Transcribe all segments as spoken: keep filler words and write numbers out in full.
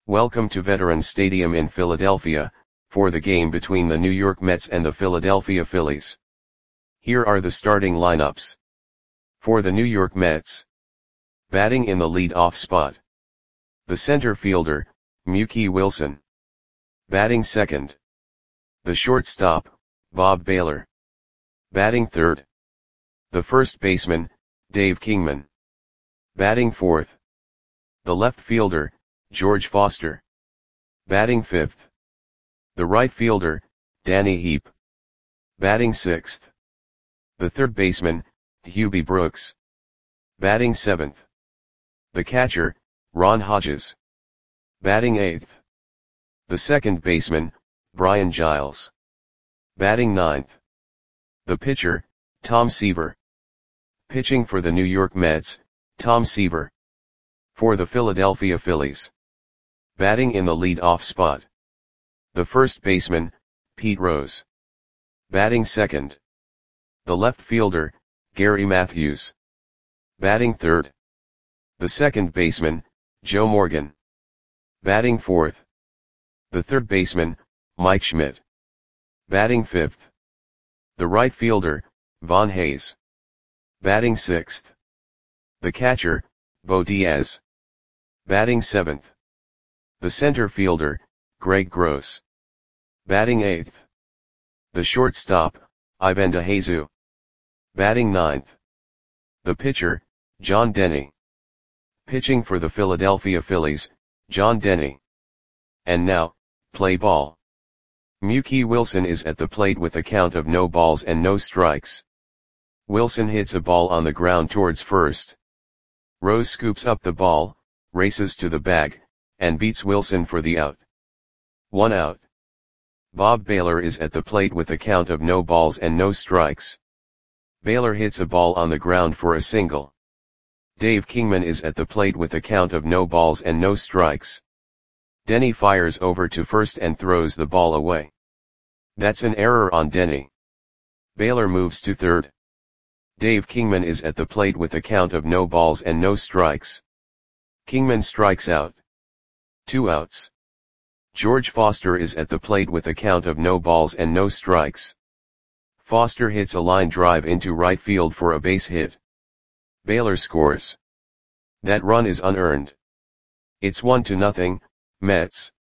Welcome to Veterans Stadium in Philadelphia, for the game between the New York Mets and the Philadelphia Phillies. Here are the starting lineups. For the New York Mets. Batting in the lead-off spot. The center fielder, Mookie Wilson. Batting second. The shortstop, Bob Baylor. Batting third. The first baseman, Dave Kingman. Batting fourth. The left fielder, George Foster. Batting fifth. The right fielder, Danny Heep. Batting sixth. The third baseman, Hubie Brooks. Batting seventh. The catcher, Ron Hodges. Batting eighth. The second baseman, Brian Giles. Batting ninth. The pitcher, Tom Seaver. Pitching for the New York Mets, Tom Seaver. For the Philadelphia Phillies. Batting in the lead-off spot. The first baseman, Pete Rose. Batting second. The left fielder, Gary Matthews. Batting third. The second baseman, Joe Morgan. Batting fourth. The third baseman, Mike Schmidt. Batting fifth. The right fielder, Von Hayes. Batting sixth. The catcher, Bo Diaz. Batting seventh. The center fielder, Greg Gross. Batting eighth. The shortstop, Ivan DeJesu. Batting ninth. The pitcher, John Denny. Pitching for the Philadelphia Phillies, John Denny. And now, play ball. Mookie Wilson is at the plate with a count of no balls and no strikes. Wilson hits a ball on the ground towards first. Rose scoops up the ball, races to the bag, and beats Wilson for the out. One out. Bob Baylor is at the plate with a count of no balls and no strikes. Baylor hits a ball on the ground for a single. Dave Kingman is at the plate with a count of no balls and no strikes. Denny fires over to first and throws the ball away. That's an error on Denny. Baylor moves to third. Dave Kingman is at the plate with a count of no balls and no strikes. Kingman strikes out. Two outs. George Foster is at the plate with a count of no balls and no strikes. Foster hits a line drive into right field for a base hit. Baylor scores. That run is unearned. It's one to nothing, Mets.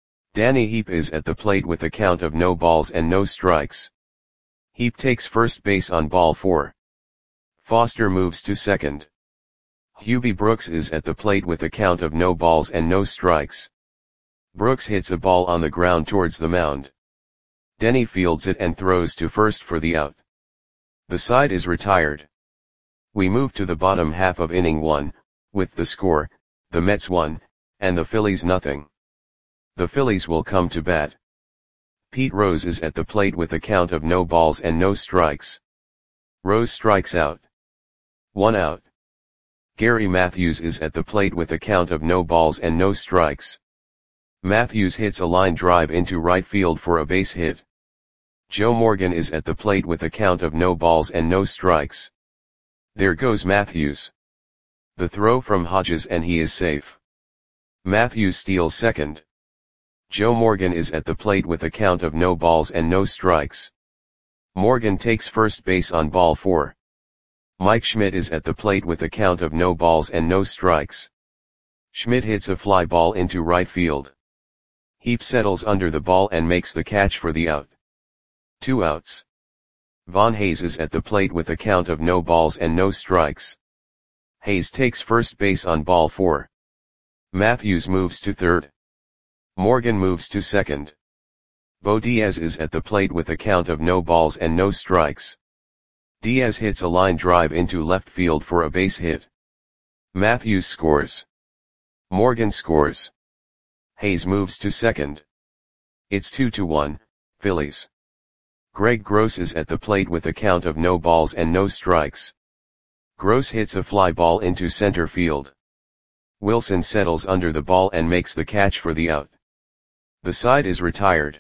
Danny Heep is at the plate with a count of no balls and no strikes. Heep takes first base on ball four. Foster moves to second. Hubie Brooks is at the plate with a count of no balls and no strikes. Brooks hits a ball on the ground towards the mound. Denny fields it and throws to first for the out. The side is retired. We move to the bottom half of inning one, with the score, the Mets one, and the Phillies nothing. The Phillies will come to bat. Pete Rose is at the plate with a count of no balls and no strikes. Rose strikes out. One out. Gary Matthews is at the plate with a count of no balls and no strikes. Matthews hits a line drive into right field for a base hit. Joe Morgan is at the plate with a count of no balls and no strikes. There goes Matthews. The throw from Hodges and he is safe. Matthews steals second. Joe Morgan is at the plate with a count of no balls and no strikes. Morgan takes first base on ball four. Mike Schmidt is at the plate with a count of no balls and no strikes. Schmidt hits a fly ball into right field. Heep settles under the ball and makes the catch for the out. Two outs. Von Hayes is at the plate with a count of no balls and no strikes. Hayes takes first base on ball four. Matthews moves to third. Morgan moves to second. Bo Diaz is at the plate with a count of no balls and no strikes. Diaz hits a line drive into left field for a base hit. Matthews scores. Morgan scores. Hayes moves to second. It's two to one, Phillies. Greg Gross is at the plate with a count of no balls and no strikes. Gross hits a fly ball into center field. Wilson settles under the ball and makes the catch for the out. The side is retired.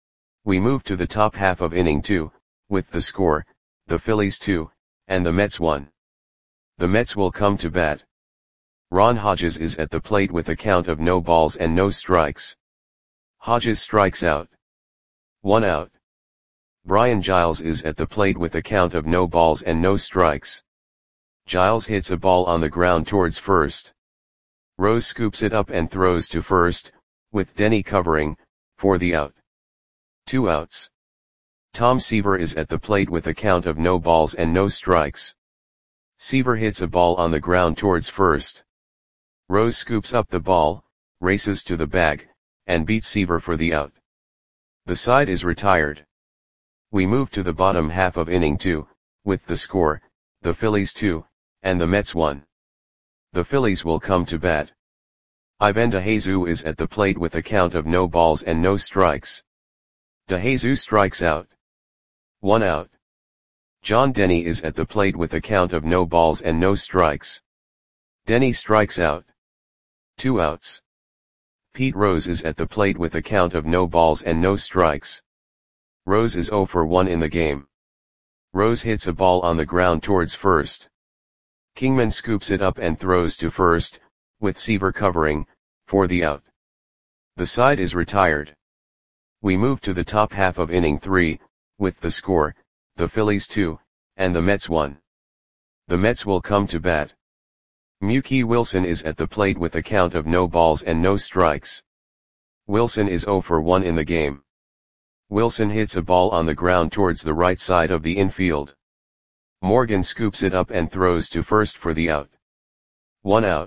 We move to the top half of inning two, with the score, the Phillies two, and the Mets one. The Mets will come to bat. Ron Hodges is at the plate with a count of no balls and no strikes. Hodges strikes out. One out. Brian Giles is at the plate with a count of no balls and no strikes. Giles hits a ball on the ground towards first. Rose scoops it up and throws to first, with Denny covering, for the out. Two outs. Tom Seaver is at the plate with a count of no balls and no strikes. Seaver hits a ball on the ground towards first. Rose scoops up the ball, races to the bag, and beats Seaver for the out. The side is retired. We move to the bottom half of inning two, with the score, the Phillies two, and the Mets one. The Phillies will come to bat. Ivan DeJesus is at the plate with a count of no balls and no strikes. DeJesus strikes out. One out. John Denny is at the plate with a count of no balls and no strikes. Denny strikes out. Two outs. Pete Rose is at the plate with a count of no balls and no strikes. Rose is oh for one in the game. Rose hits a ball on the ground towards first. Kingman scoops it up and throws to first, with Seaver covering, for the out. The side is retired. We move to the top half of inning three, with the score, the Phillies two, and the Mets one. The Mets will come to bat. Mookie Wilson is at the plate with a count of no balls and no strikes. Wilson is oh for one in the game. Wilson hits a ball on the ground towards the right side of the infield. Morgan scoops it up and throws to first for the out. One out.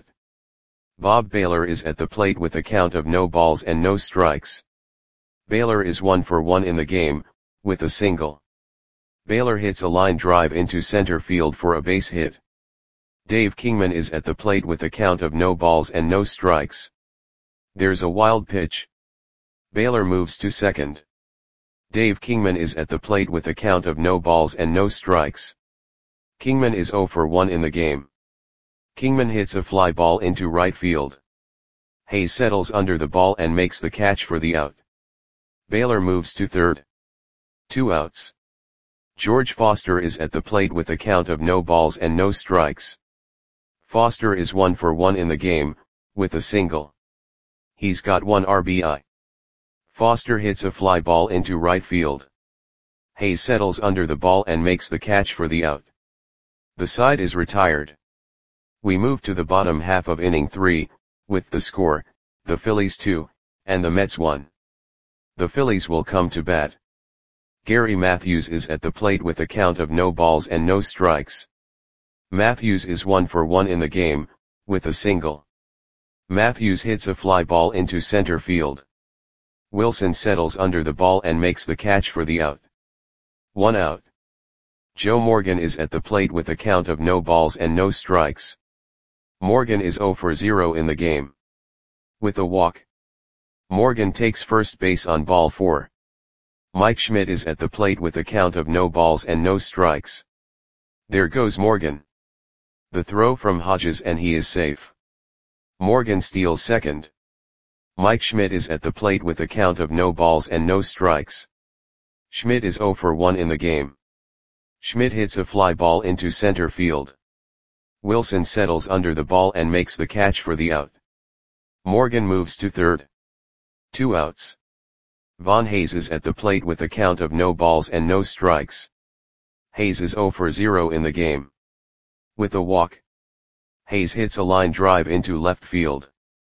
Bob Baylor is at the plate with a count of no balls and no strikes. Baylor is one for one in the game, with a single. Baylor hits a line drive into center field for a base hit. Dave Kingman is at the plate with a count of no balls and no strikes. There's a wild pitch. Baylor moves to second. Dave Kingman is at the plate with a count of no balls and no strikes. Kingman is oh for one in the game. Kingman hits a fly ball into right field. Hayes settles under the ball and makes the catch for the out. Baylor moves to third. Two outs. George Foster is at the plate with a count of no balls and no strikes. Foster is one for one in the game, with a single. He's got one R B I. Foster hits a fly ball into right field. Hayes settles under the ball and makes the catch for the out. The side is retired. We move to the bottom half of inning three, with the score, the Phillies two, and the Mets one. The Phillies will come to bat. Gary Matthews is at the plate with a count of no balls and no strikes. Matthews is one for one in the game, with a single. Matthews hits a fly ball into center field. Wilson settles under the ball and makes the catch for the out. One out. Joe Morgan is at the plate with a count of no balls and no strikes. Morgan is oh for zero in the game. With a walk. Morgan takes first base on ball four. Mike Schmidt is at the plate with a count of no balls and no strikes. There goes Morgan. The throw from Hodges and he is safe. Morgan steals second. Mike Schmidt is at the plate with a count of no balls and no strikes. Schmidt is oh for one in the game. Schmidt hits a fly ball into center field. Wilson settles under the ball and makes the catch for the out. Morgan moves to third. Two outs. Von Hayes is at the plate with a count of no balls and no strikes. Hayes is oh for zero in the game. With a walk. Hayes hits a line drive into left field.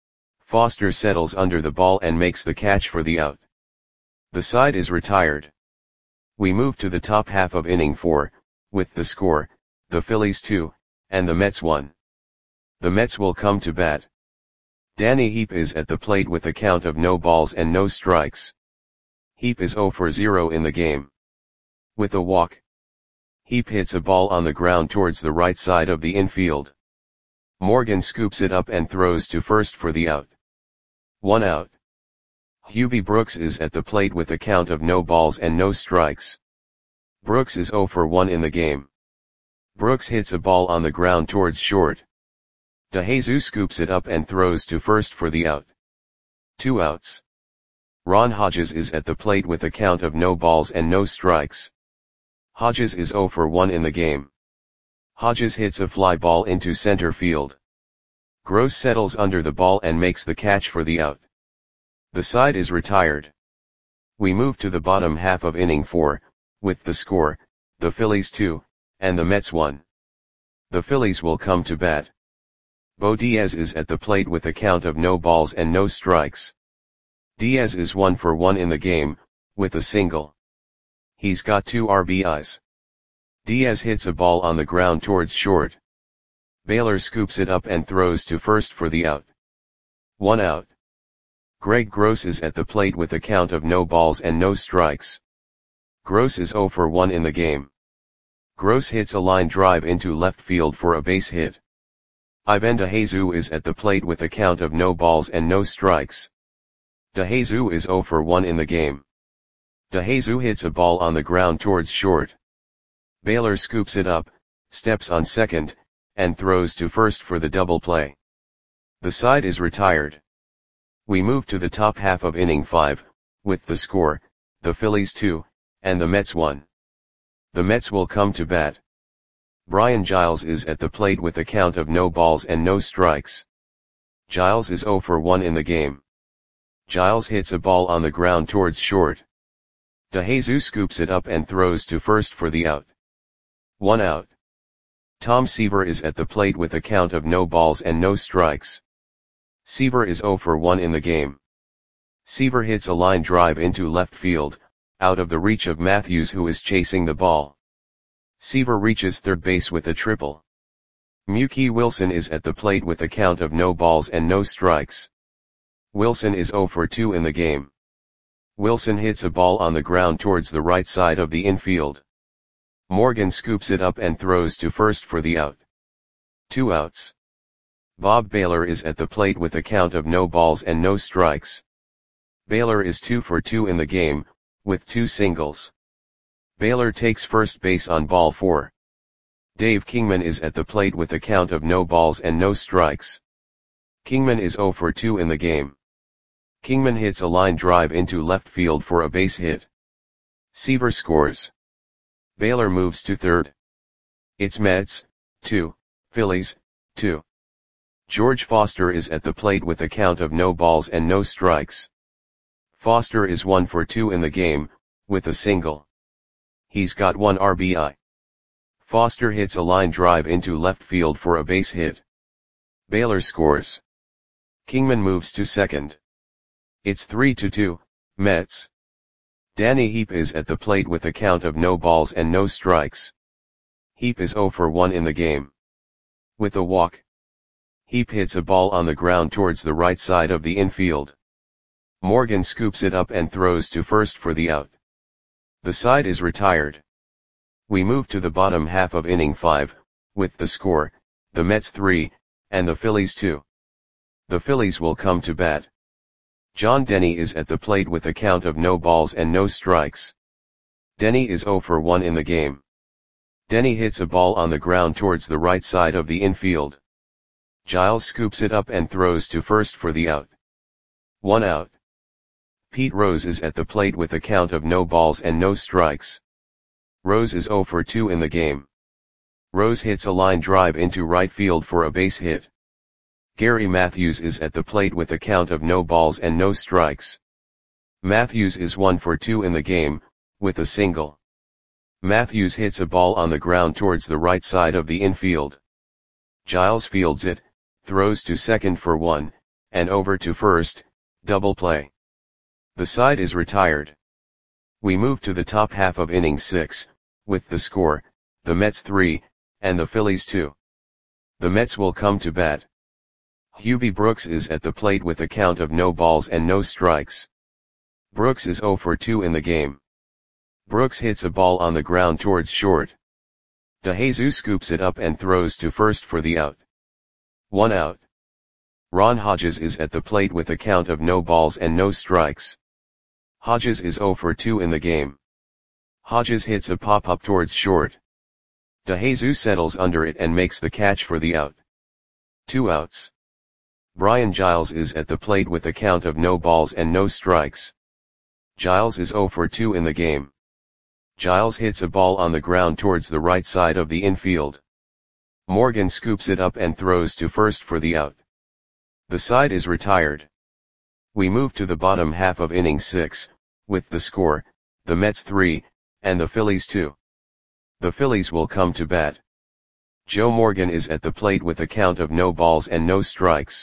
Foster settles under the ball and makes the catch for the out. The side is retired. We move to the top half of inning four, with the score, the Phillies two, and the Mets one. The Mets will come to bat. Danny Heap is at the plate with a count of no balls and no strikes. Heap is oh for zero in the game. With a walk. Heap hits a ball on the ground towards the right side of the infield. Morgan scoops it up and throws to first for the out. One out. Hubie Brooks is at the plate with a count of no balls and no strikes. Brooks is oh for one in the game. Brooks hits a ball on the ground towards short. DeJesus scoops it up and throws to first for the out. Two outs. Ron Hodges is at the plate with a count of no balls and no strikes. Hodges is oh for one in the game. Hodges hits a fly ball into center field. Gross settles under the ball and makes the catch for the out. The side is retired. We move to the bottom half of inning four, with the score, the Phillies two, and the Mets one. The Phillies will come to bat. Bo Diaz is at the plate with a count of no balls and no strikes. Diaz is one for one in the game, with a single. He's got two R B Is. Diaz hits a ball on the ground towards short. Baylor scoops it up and throws to first for the out. One out. Greg Gross is at the plate with a count of no balls and no strikes. Gross is zero for one in the game. Gross hits a line drive into left field for a base hit. Ivan DeJesus is at the plate with a count of no balls and no strikes. DeJesus is zero for one in the game. DeJesus hits a ball on the ground towards short. Baylor scoops it up, steps on second, and throws to first for the double play. The side is retired. We move to the top half of inning five, with the score, the Phillies two, and the Mets one. The Mets will come to bat. Brian Giles is at the plate with a count of no balls and no strikes. Giles is zero for one in the game. Giles hits a ball on the ground towards short. DeJesus scoops it up and throws to first for the out. One out. Tom Seaver is at the plate with a count of no balls and no strikes. Seaver is zero for one in the game. Seaver hits a line drive into left field, out of the reach of Matthews, who is chasing the ball. Seaver reaches third base with a triple. Mookie Wilson is at the plate with a count of no balls and no strikes. Wilson is zero for two in the game. Wilson hits a ball on the ground towards the right side of the infield. Morgan scoops it up and throws to first for the out. Two outs. Bob Baylor is at the plate with a count of no balls and no strikes. Baylor is two for two in the game, with two singles. Baylor takes first base on ball four. Dave Kingman is at the plate with a count of no balls and no strikes. Kingman is zero for two in the game. Kingman hits a line drive into left field for a base hit. Seaver scores. Baylor moves to third. It's Mets, two, Phillies, two. George Foster is at the plate with a count of no balls and no strikes. Foster is one for two in the game, with a single. He's got one R B I. Foster hits a line drive into left field for a base hit. Baylor scores. Kingman moves to second. It's three to two, Mets. Danny Heap is at the plate with a count of no balls and no strikes. Heap is zero for one in the game. With a walk. Heap hits a ball on the ground towards the right side of the infield. Morgan scoops it up and throws to first for the out. The side is retired. We move to the bottom half of inning five, with the score, the Mets three, and the Phillies two. The Phillies will come to bat. John Denny is at the plate with a count of no balls and no strikes. Denny is zero for one in the game. Denny hits a ball on the ground towards the right side of the infield. Giles scoops it up and throws to first for the out. One out. Pete Rose is at the plate with a count of no balls and no strikes. Rose is zero for two in the game. Rose hits a line drive into right field for a base hit. Gary Matthews is at the plate with a count of no balls and no strikes. Matthews is one for two in the game, with a single. Matthews hits a ball on the ground towards the right side of the infield. Giles fields it, throws to second for one, and over to first, double play. The side is retired. We move to the top half of inning six, with the score, the Mets three, and the Phillies two. The Mets will come to bat. Hubie Brooks is at the plate with a count of no balls and no strikes. Brooks is zero for two in the game. Brooks hits a ball on the ground towards short. DeJesus scoops it up and throws to first for the out. One out. Ron Hodges is at the plate with a count of no balls and no strikes. Hodges is zero for two in the game. Hodges hits a pop-up towards short. DeJesus settles under it and makes the catch for the out. Two outs. Brian Giles is at the plate with a count of no balls and no strikes. Giles is zero for two in the game. Giles hits a ball on the ground towards the right side of the infield. Morgan scoops it up and throws to first for the out. The side is retired. We move to the bottom half of inning six, with the score, the Mets three, and the Phillies two. The Phillies will come to bat. Joe Morgan is at the plate with a count of no balls and no strikes.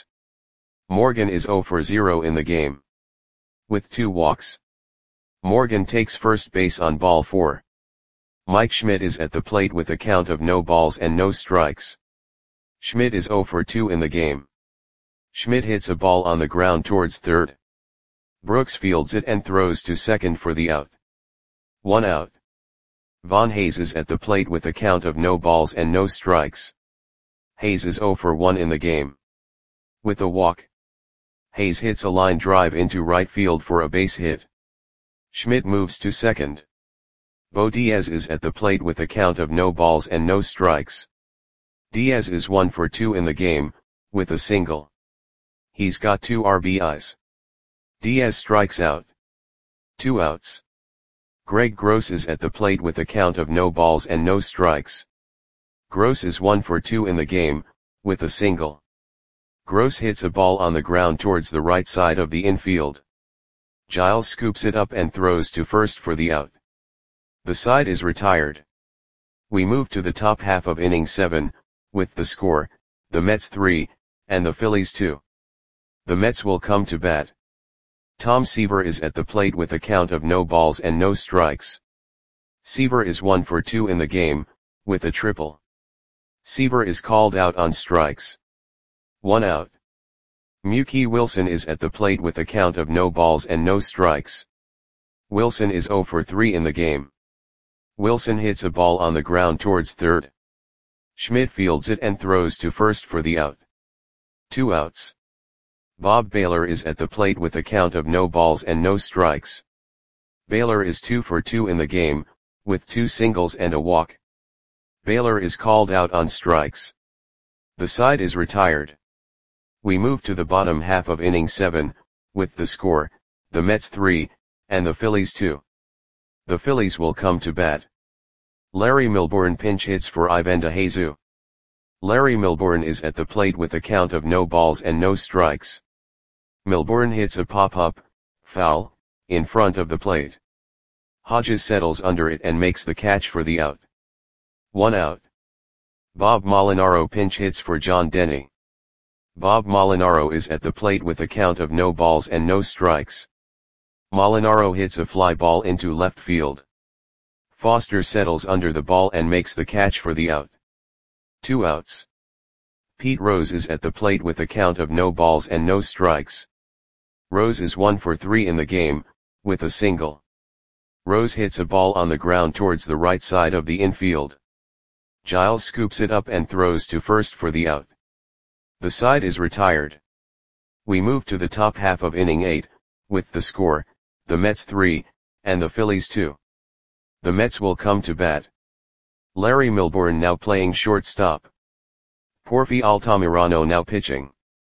Morgan is zero for zero in the game, with two walks. Morgan takes first base on ball four. Mike Schmidt is at the plate with a count of no balls and no strikes. Schmidt is zero for two in the game. Schmidt hits a ball on the ground towards third. Brooks fields it and throws to second for the out. One out. Von Hayes is at the plate with a count of no balls and no strikes. Hayes is zero for one in the game, with a walk. Hayes hits a line drive into right field for a base hit. Schmidt moves to second. Bo Diaz is at the plate with a count of no balls and no strikes. Diaz is one for two in the game, with a single. He's got two R B Is. Diaz strikes out. Two outs. Greg Gross is at the plate with a count of no balls and no strikes. Gross is one for two in the game, with a single. Gross hits a ball on the ground towards the right side of the infield. Giles scoops it up and throws to first for the out. The side is retired. We move to the top half of inning seven, with the score, the Mets three, and the Phillies two. The Mets will come to bat. Tom Seaver is at the plate with a count of no balls and no strikes. Seaver is one for two in the game, with a triple. Seaver is called out on strikes. One out. Mookie Wilson is at the plate with a count of no balls and no strikes. Wilson is zero for three in the game. Wilson hits a ball on the ground towards third. Schmidt fields it and throws to first for the out. Two outs. Bob Baylor is at the plate with a count of no balls and no strikes. Baylor is two for two in the game, with two singles and a walk. Baylor is called out on strikes. The side is retired. We move to the bottom half of inning seven, with the score, the Mets three, and the Phillies two. The Phillies will come to bat. Larry Milbourne pinch hits for Ivan DeJesus. Larry Milbourne is at the plate with a count of no balls and no strikes. Milbourne hits a pop-up, foul, in front of the plate. Hodges settles under it and makes the catch for the out. One out. Bob Molinaro pinch hits for John Denny. Bob Molinaro is at the plate with a count of no balls and no strikes. Molinaro hits a fly ball into left field. Foster settles under the ball and makes the catch for the out. Two outs. Pete Rose is at the plate with a count of no balls and no strikes. Rose is one for three in the game, with a single. Rose hits a ball on the ground towards the right side of the infield. Giles scoops it up and throws to first for the out. The side is retired. We move to the top half of inning eight, with the score, the Mets three, and the Phillies two. The Mets will come to bat. Larry Milbourne now playing shortstop. Porfi Altamirano now pitching.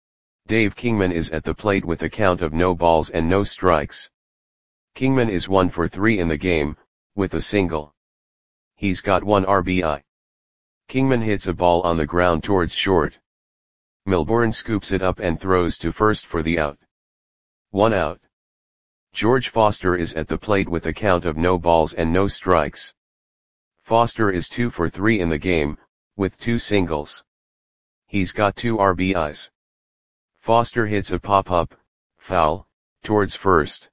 Dave Kingman is at the plate with a count of no balls and no strikes. Kingman is one for three in the game, with a single. He's got one R B I. Kingman hits a ball on the ground towards short. Milbourne scoops it up and throws to first for the out. One out. George Foster is at the plate with a count of no balls and no strikes. Foster is two for three in the game, with two singles. He's got two R B Is. Foster hits a pop-up, foul, towards first.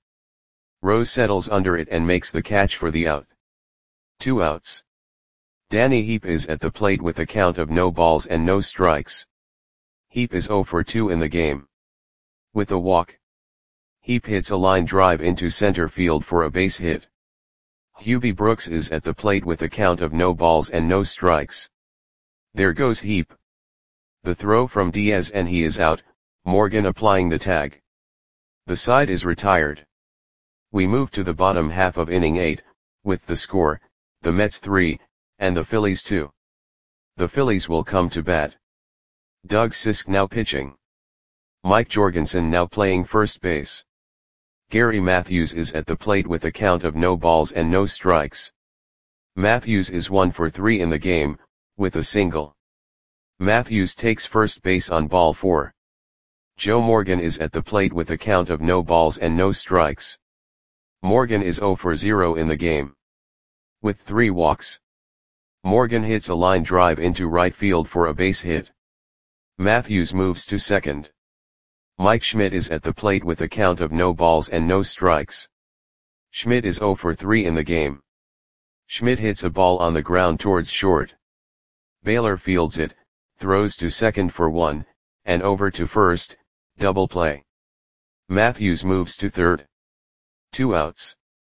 Rose settles under it and makes the catch for the out. Two outs. Danny Heap is at the plate with a count of no balls and no strikes. Heap is zero for two in the game, with a walk. Heap hits a line drive into center field for a base hit. Hubie Brooks is at the plate with a count of no balls and no strikes. There goes Heap. The throw from Diaz and he is out, Morgan applying the tag. The side is retired. We move to the bottom half of inning eight, with the score, the Mets three, and the Phillies two. The Phillies will come to bat. Doug Sisk now pitching. Mike Jorgensen now playing first base. Gary Matthews is at the plate with a count of no balls and no strikes. Matthews is one for three in the game, with a single. Matthews takes first base on ball four. Joe Morgan is at the plate with a count of no balls and no strikes. Morgan is zero for zero in the game. With three walks, Morgan hits a line drive into right field for a base hit. Matthews moves to second. Mike Schmidt is at the plate with a count of no balls and no strikes. Schmidt is zero for three in the game. Schmidt hits a ball on the ground towards short. Baylor fields it, throws to second for one, and over to first, double play. Matthews moves to third. Two outs.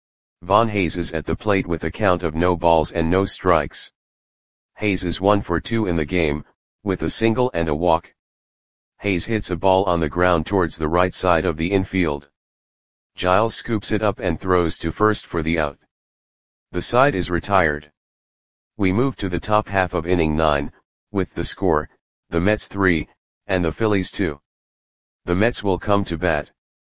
Von Hayes is at the plate with a count of no balls and no strikes. Hayes is one for two in the game, with a single and a walk. Hayes hits a ball on the ground towards the right side of the infield. Giles scoops it up and throws to first for the out. The side is retired. We move to the top half of inning nine, with the score, the Mets three, and the Phillies two. The Mets will come to bat.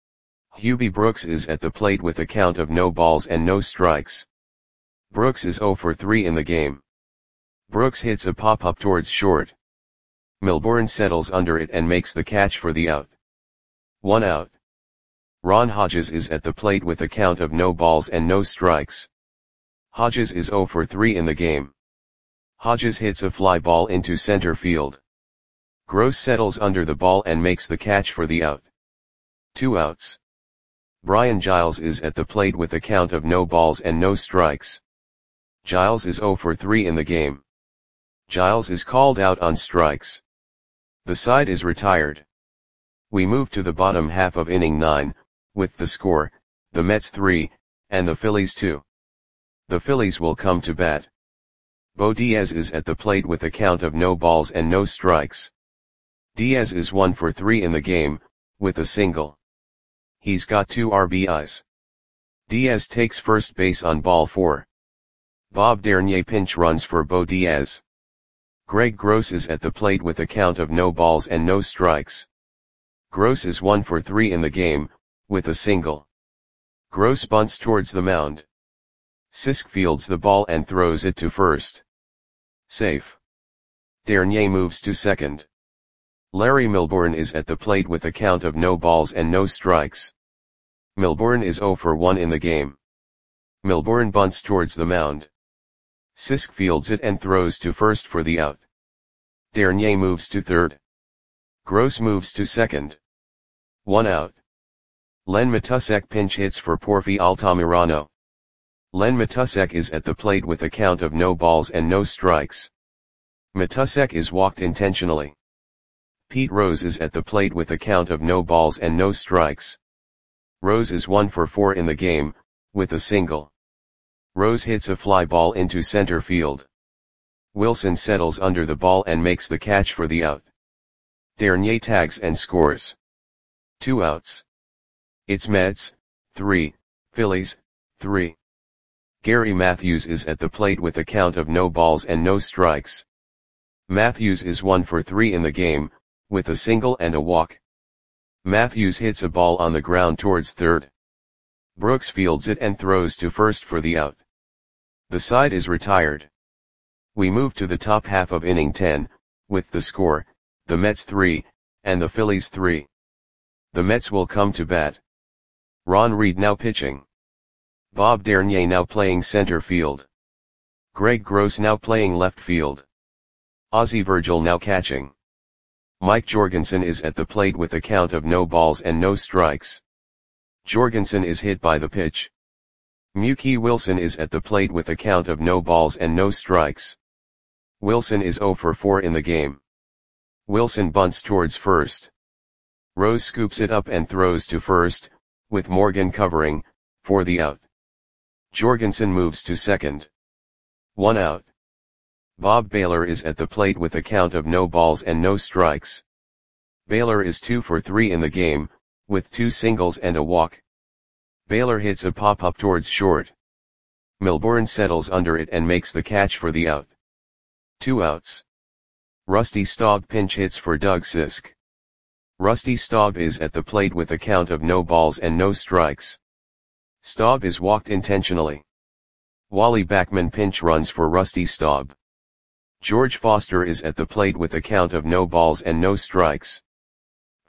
Hubie Brooks is at the plate with a count of no balls and no strikes. Brooks is zero for three in the game. Brooks hits a pop-up towards short. Milbourne settles under it and makes the catch for the out. One out. Ron Hodges is at the plate with a count of no balls and no strikes. Hodges is zero for three in the game. Hodges hits a fly ball into center field. Gross settles under the ball and makes the catch for the out. Two outs. Brian Giles is at the plate with a count of no balls and no strikes. Giles is zero for three in the game. Giles is called out on strikes. The side is retired. We move to the bottom half of inning nine, with the score, the Mets three, and the Phillies two. The Phillies will come to bat. Bo Diaz is at the plate with a count of no balls and no strikes. Diaz is one for three in the game, with a single. He's got two R B Is. Diaz takes first base on ball four. Bob Dernier pinch runs for Bo Diaz. Greg Gross is at the plate with a count of no balls and no strikes. Gross is one for three in the game, with a single. Gross bunts towards the mound. Sisk fields the ball and throws it to first. Safe. Dernier moves to second. Larry Milbourne is at the plate with a count of no balls and no strikes. Milbourne is zero for one in the game. Milbourne bunts towards the mound. Sisk fields it and throws to first for the out. Dernier moves to third. Gross moves to second. One out. Len Matusek pinch hits for Porfi Altamirano. Len Matusek is at the plate with a count of no balls and no strikes. Matusek is walked intentionally. Pete Rose is at the plate with a count of no balls and no strikes. Rose is one for four in the game, with a single. Rose hits a fly ball into center field. Wilson settles under the ball and makes the catch for the out. Dernier tags and scores. Two outs. It's Mets, three, Phillies, three. Gary Matthews is at the plate with a count of no balls and no strikes. Matthews is one for three in the game, with a single and a walk. Matthews hits a ball on the ground towards third. Brooks fields it and throws to first for the out. The side is retired. We move to the top half of inning ten, with the score, the Mets three, and the Phillies three. The Mets will come to bat. Ron Reed now pitching. Bob Dernier now playing center field. Greg Gross now playing left field. Ozzie Virgil now catching. Mike Jorgensen is at the plate with a count of no balls and no strikes. Jorgensen is hit by the pitch. Mookie Wilson is at the plate with a count of no balls and no strikes. Wilson is zero for four in the game. Wilson bunts towards first. Rose scoops it up and throws to first, with Morgan covering, for the out. Jorgensen moves to second. One out. Bob Baylor is at the plate with a count of no balls and no strikes. Baylor is two for three in the game, with two singles and a walk. Baylor hits a pop-up towards short. Milbourne settles under it and makes the catch for the out. Two outs. Rusty Staub pinch hits for Doug Sisk. Rusty Staub is at the plate with a count of no balls and no strikes. Staub is walked intentionally. Wally Backman pinch runs for Rusty Staub. George Foster is at the plate with a count of no balls and no strikes.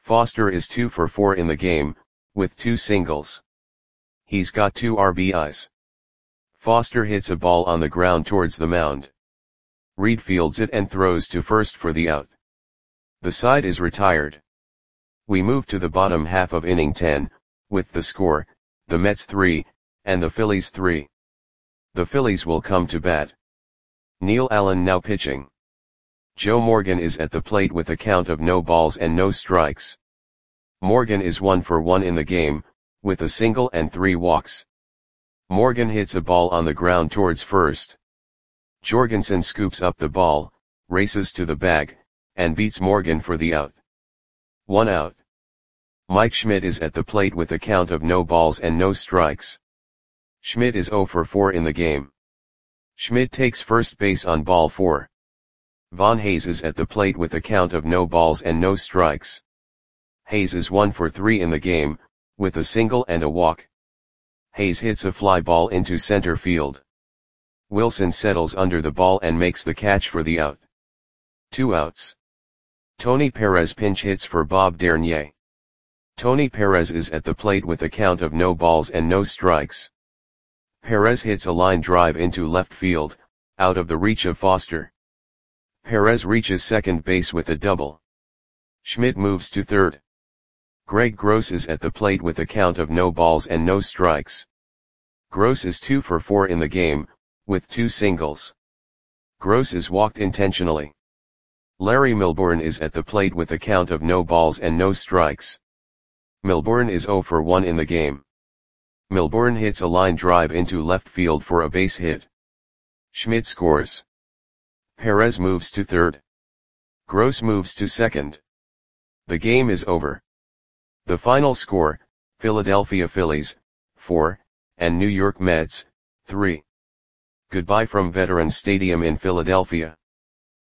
Foster is two for four in the game, with two singles. He's got two R B Is. Foster hits a ball on the ground towards the mound. Reed fields it and throws to first for the out. The side is retired. We move to the bottom half of inning ten, with the score, the Mets three, and the Phillies three. The Phillies will come to bat. Neil Allen now pitching. Joe Morgan is at the plate with a count of no balls and no strikes. Morgan is one for one in the game, with a single and three walks. Morgan hits a ball on the ground towards first. Jorgensen scoops up the ball, races to the bag, and beats Morgan for the out. One out. Mike Schmidt is at the plate with a count of no balls and no strikes. Schmidt is zero for four in the game. Schmidt takes first base on ball four. Von Hayes is at the plate with a count of no balls and no strikes. Hayes is one for three in the game, with a single and a walk. Hayes hits a fly ball into center field. Wilson settles under the ball and makes the catch for the out. Two outs. Tony Perez pinch hits for Bob Dernier. Tony Perez is at the plate with a count of no balls and no strikes. Perez hits a line drive into left field, out of the reach of Foster. Perez reaches second base with a double. Schmidt moves to third. Greg Gross is at the plate with a count of no balls and no strikes. Gross is two for four in the game, with two singles. Gross is walked intentionally. Larry Milbourne is at the plate with a count of no balls and no strikes. Milbourne is zero for one in the game. Milbourne hits a line drive into left field for a base hit. Schmidt scores. Perez moves to third. Gross moves to second. The game is over. The final score, Philadelphia Phillies, four, and New York Mets, three. Goodbye from Veterans Stadium in Philadelphia.